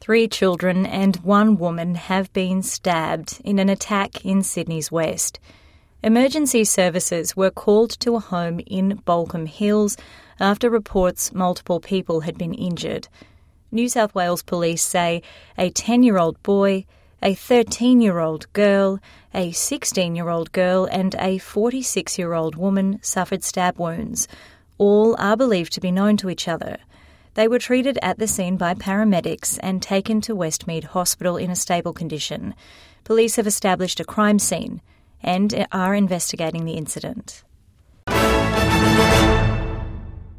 3 children and 1 woman have been stabbed in an attack in Sydney's west. Emergency services were called to a home in Baulkham Hills after reports multiple people had been injured. New South Wales police say a 10-year-old boy, a 13-year-old girl, a 16-year-old girl and a 46-year-old woman suffered stab wounds. All are believed to be known to each other. They were treated at the scene by paramedics and taken to Westmead Hospital in a stable condition. Police have established a crime scene and are investigating the incident.